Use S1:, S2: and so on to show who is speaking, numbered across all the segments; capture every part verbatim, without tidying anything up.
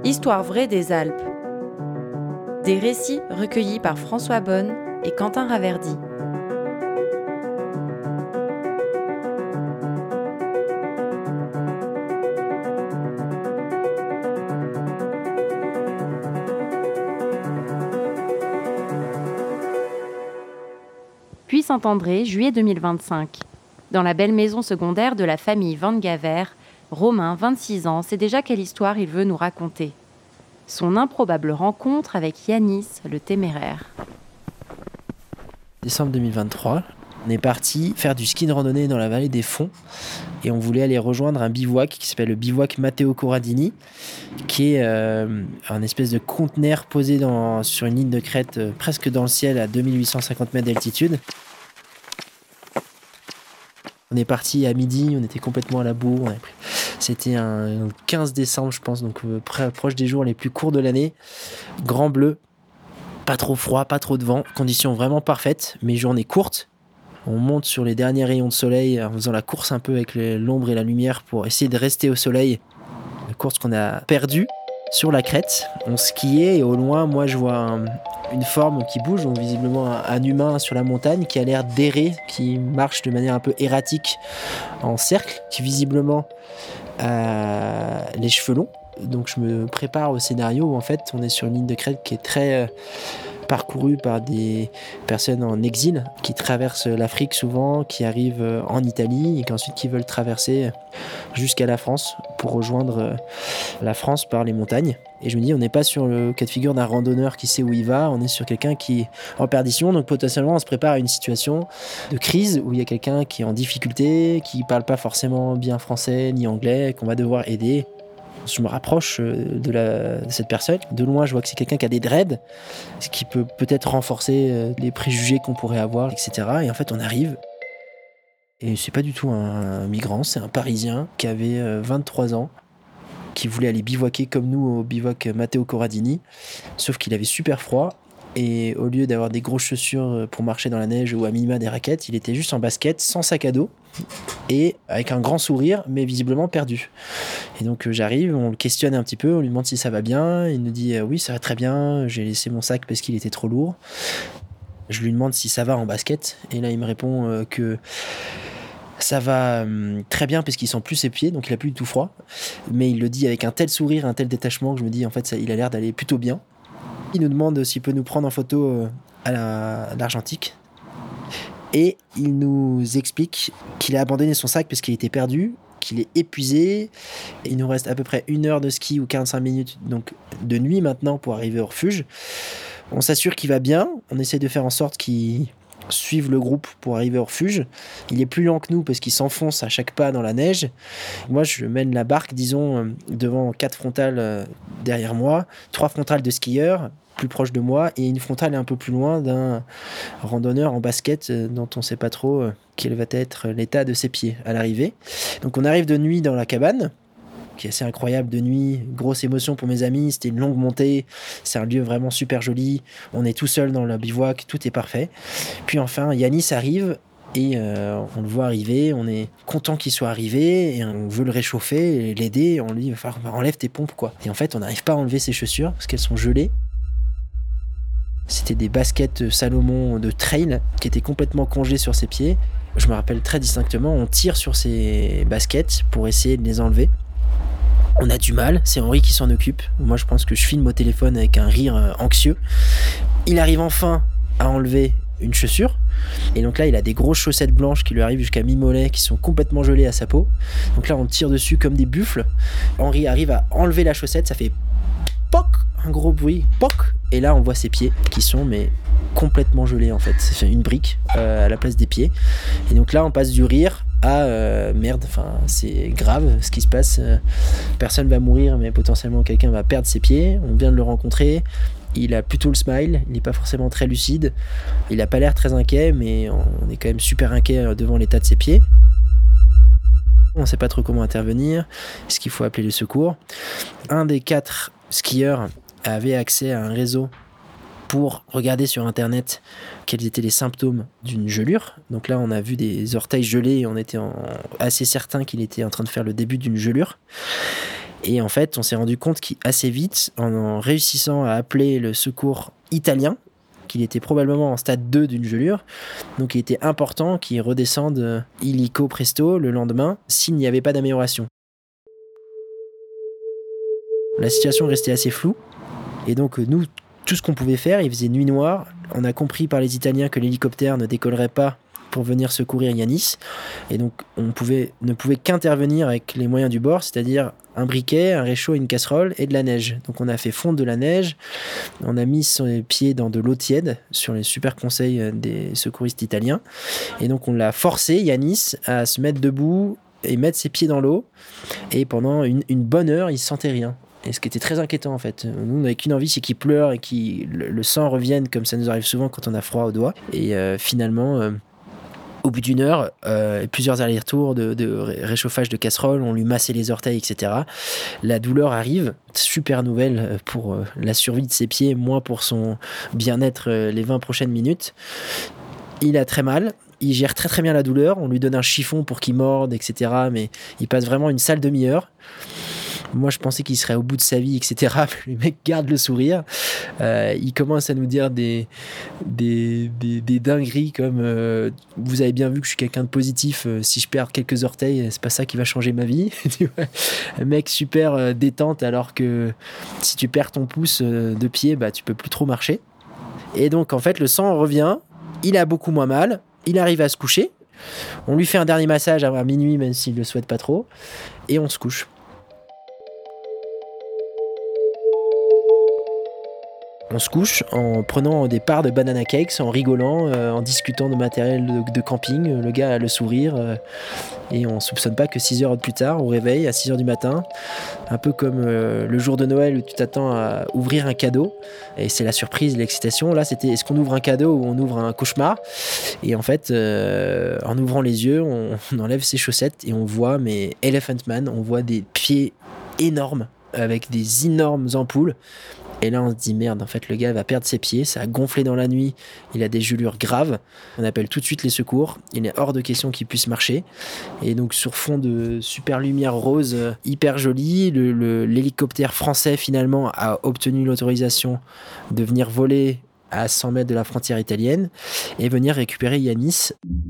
S1: Histoire vraie des Alpes. Des récits recueillis par François Bonne et Quentin Raverdy. Puy-Saint-André, juillet deux mille vingt-cinq. Dans la belle maison secondaire de la famille Van Gaver, Romain, vingt-six ans, sait déjà quelle histoire il veut nous raconter. Son improbable rencontre avec Yanis, le téméraire.
S2: Décembre deux mille vingt-trois, on est parti faire du ski de randonnée dans la vallée des Fonds et on voulait aller rejoindre un bivouac qui s'appelle le bivouac Matteo Corradini, qui est euh, un espèce de conteneur posé dans, sur une ligne de crête euh, presque dans le ciel à deux mille huit cent cinquante mètres d'altitude. On est parti à midi, on était complètement à la bourre. Pris... C'était un quinze décembre, je pense, donc euh, près, proche des jours les plus courts de l'année. Grand bleu, pas trop froid, pas trop de vent, conditions vraiment parfaites, mais journée courte. On monte sur les derniers rayons de soleil en faisant la course un peu avec les, l'ombre et la lumière pour essayer de rester au soleil. La course qu'on a perdue sur la crête. On skiait et au loin, moi je vois un, une forme qui bouge, donc visiblement un, un humain sur la montagne qui a l'air d'errer, qui marche de manière un peu erratique en cercle, qui visiblement a les cheveux longs. Donc je me prépare au scénario où en fait on est sur une ligne de crête qui est très euh, parcourue par des personnes en exil qui traversent l'Afrique souvent, qui arrivent en Italie et qu'ensuite qui veulent traverser jusqu'à la France pour rejoindre la France par les montagnes. Et je me dis, on n'est pas sur le cas de figure d'un randonneur qui sait où il va, on est sur quelqu'un qui est en perdition, donc potentiellement on se prépare à une situation de crise où il y a quelqu'un qui est en difficulté, qui parle pas forcément bien français ni anglais, qu'on va devoir aider. Je me rapproche de, la, de cette personne. De loin, je vois que c'est quelqu'un qui a des dreads, ce qui peut peut-être renforcer les préjugés qu'on pourrait avoir, et cetera. Et en fait, on arrive. Et c'est pas du tout un migrant, c'est un Parisien qui avait vingt-trois ans, qui voulait aller bivouaquer comme nous au bivouac Matteo Corradini, sauf qu'il avait super froid. Et au lieu d'avoir des grosses chaussures pour marcher dans la neige ou à minima des raquettes, il était juste en basket, sans sac à dos, et avec un grand sourire, mais visiblement perdu. Et donc j'arrive, on le questionne un petit peu, on lui demande si ça va bien, il nous dit euh, oui ça va très bien, j'ai laissé mon sac parce qu'il était trop lourd. Je lui demande si ça va en basket, et là il me répond euh, que ça va euh, très bien parce qu'il sent plus ses pieds, donc il a plus du tout froid, mais il le dit avec un tel sourire, un tel détachement que je me dis en fait ça, il a l'air d'aller plutôt bien. Il nous demande s'il peut nous prendre en photo à, la, à l'Argentique. Et il nous explique qu'il a abandonné son sac parce qu'il était perdu, qu'il est épuisé. Il nous reste à peu près une heure de ski ou quarante-cinq minutes donc de nuit maintenant pour arriver au refuge. On s'assure qu'il va bien. On essaie de faire en sorte qu'il suive le groupe pour arriver au refuge. Il est plus lent que nous parce qu'il s'enfonce à chaque pas dans la neige. Moi, je mène la barque, disons, devant quatre frontales derrière moi, trois frontales de skieurs plus proche de moi et une frontale un peu plus loin d'un randonneur en basket dont on ne sait pas trop quel va être l'état de ses pieds à l'arrivée. Donc on arrive de nuit dans la cabane, qui est assez incroyable de nuit, grosse émotion pour mes amis, c'était une longue montée, c'est un lieu vraiment super joli, on est tout seul dans le bivouac, tout est parfait. Puis enfin Yanis arrive et euh, on le voit arriver, on est content qu'il soit arrivé et on veut le réchauffer et l'aider, on lui dit il va falloir enlève tes pompes quoi. Et en fait on n'arrive pas à enlever ses chaussures parce qu'elles sont gelées. C'était des baskets Salomon de trail qui étaient complètement congelées sur ses pieds. Je me rappelle très distinctement, on tire sur ces baskets pour essayer de les enlever. On a du mal, c'est Henri qui s'en occupe. Moi, je pense que je filme au téléphone avec un rire anxieux. Il arrive enfin à enlever une chaussure. Et donc là, il a des grosses chaussettes blanches qui lui arrivent jusqu'à mi-mollet, qui sont complètement gelées à sa peau. Donc là, on tire dessus comme des buffles. Henri arrive à enlever la chaussette, ça fait poc, un gros bruit, poc. Et là, on voit ses pieds qui sont mais complètement gelés en fait. C'est une brique euh, à la place des pieds. Et donc là, on passe du rire à euh, merde. Enfin, c'est grave ce qui se passe. Euh, personne va mourir, mais potentiellement quelqu'un va perdre ses pieds. On vient de le rencontrer. Il a plutôt le smile. Il n'est pas forcément très lucide. Il n'a pas l'air très inquiet, mais on est quand même super inquiet devant l'état de ses pieds. On ne sait pas trop comment intervenir. Est-ce qu'il faut appeler le secours ? Un des quatre skieurs avait accès à un réseau pour regarder sur internet quels étaient les symptômes d'une gelure. Donc là on a vu des orteils gelés et on était en... assez certain qu'il était en train de faire le début d'une gelure. Et en fait, on s'est rendu compte qu'assez vite, en, en réussissant à appeler le secours italien, qu'il était probablement en stade deux d'une gelure, donc il était important qu'il redescende illico presto le lendemain s'il n'y avait pas d'amélioration. La situation restait assez floue, et donc nous, tout ce qu'on pouvait faire, il faisait nuit noire, on a compris par les Italiens que l'hélicoptère ne décollerait pas pour venir secourir Yanis, et donc on pouvait, ne pouvait qu'intervenir avec les moyens du bord, c'est-à-dire un briquet, un réchaud, une casserole et de la neige. Donc on a fait fondre de la neige, on a mis son pied dans de l'eau tiède, sur les super conseils des secouristes italiens, et donc on l'a forcé, Yanis, à se mettre debout et mettre ses pieds dans l'eau, et pendant une, une bonne heure, il ne sentait rien. Et ce qui était très inquiétant en fait. Nous, on n'avait qu'une envie, c'est qu'il pleure et que le, le sang revienne, comme ça nous arrive souvent quand on a froid aux doigts. Et euh, finalement, euh, au bout d'une heure, euh, plusieurs allers-retours de, de réchauffage de casserole, on lui massait les orteils, et cetera. La douleur arrive, super nouvelle pour euh, la survie de ses pieds, moins pour son bien-être euh, les vingt prochaines minutes. Il a très mal. Il gère très très bien la douleur. On lui donne un chiffon pour qu'il morde, et cetera. Mais il passe vraiment une sale demi-heure. Moi, je pensais qu'il serait au bout de sa vie, et cetera. Le mec garde le sourire. Euh, il commence à nous dire des, des, des, des dingueries comme euh, vous avez bien vu que je suis quelqu'un de positif. Euh, si je perds quelques orteils, c'est pas ça qui va changer ma vie. Un mec super euh, détente, alors que si tu perds ton pouce euh, de pied, bah, tu peux plus trop marcher. Et donc, en fait, le sang revient. Il a beaucoup moins mal. Il arrive à se coucher. On lui fait un dernier massage à minuit, même s'il le souhaite pas trop. Et on se couche. On se couche en prenant des parts de banana cakes, en rigolant, euh, en discutant de matériel de, de camping. Le gars a le sourire euh, et on soupçonne pas que six heures plus tard, au réveil, à six heures du matin, un peu comme euh, le jour de Noël où tu t'attends à ouvrir un cadeau et c'est la surprise, l'excitation. Là, c'était est-ce qu'on ouvre un cadeau ou on ouvre un cauchemar? Et en fait, euh, en ouvrant les yeux, on, on enlève ses chaussettes et on voit, mais Elephant Man, on voit des pieds énormes avec des énormes ampoules. Et là, on se dit, merde, en fait, le gars va perdre ses pieds, ça a gonflé dans la nuit, il a des gelures graves. On appelle tout de suite les secours, il est hors de question qu'il puisse marcher. Et donc, sur fond de super lumière rose, hyper jolie, le, le, l'hélicoptère français, finalement, a obtenu l'autorisation de venir voler à cent mètres de la frontière italienne et venir récupérer Yanis.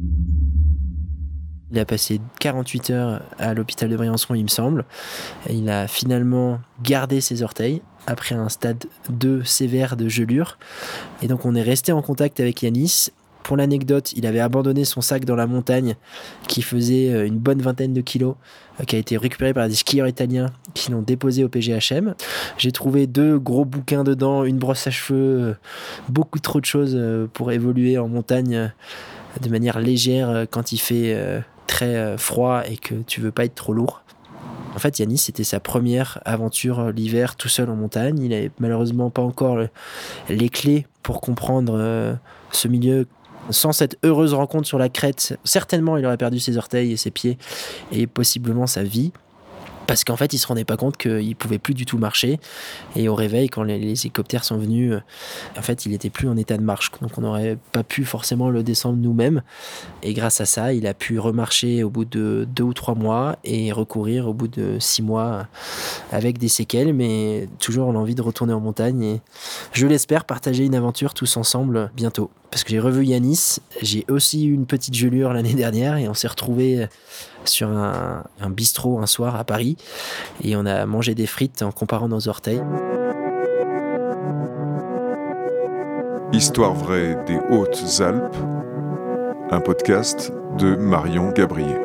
S2: Il a passé quarante-huit heures à l'hôpital de Briançon, il me semble. Et il a finalement gardé ses orteils après un stade deux sévère de gelure. Et donc on est resté en contact avec Yanis. Pour l'anecdote, il avait abandonné son sac dans la montagne qui faisait une bonne vingtaine de kilos, qui a été récupéré par des skieurs italiens qui l'ont déposé au P G H M. J'ai trouvé deux gros bouquins dedans, une brosse à cheveux, beaucoup trop de choses pour évoluer en montagne de manière légère quand il fait très froid et que tu veux pas être trop lourd. En fait, Yanis, c'était sa première aventure l'hiver tout seul en montagne. Il n'avait malheureusement pas encore les clés pour comprendre ce milieu. Sans cette heureuse rencontre sur la crête, certainement il aurait perdu ses orteils et ses pieds et possiblement sa vie. Parce qu'en fait, il se rendait pas compte qu'il pouvait plus du tout marcher. Et au réveil, quand les, les hélicoptères sont venus, euh, en fait, il était plus en état de marche. Donc, on n'aurait pas pu forcément le descendre nous-mêmes. Et grâce à ça, il a pu remarcher au bout de deux ou trois mois et recourir au bout de six mois avec des séquelles, mais toujours l'envie de retourner en montagne. Et je l'espère partager une aventure tous ensemble bientôt. Parce que j'ai revu Yanis, j'ai aussi eu une petite gelure l'année dernière et on s'est retrouvés sur un, un bistrot un soir à Paris et on a mangé des frites en comparant nos orteils.
S3: Histoire vraie des Hautes-Alpes, un podcast de Marion Gabriel.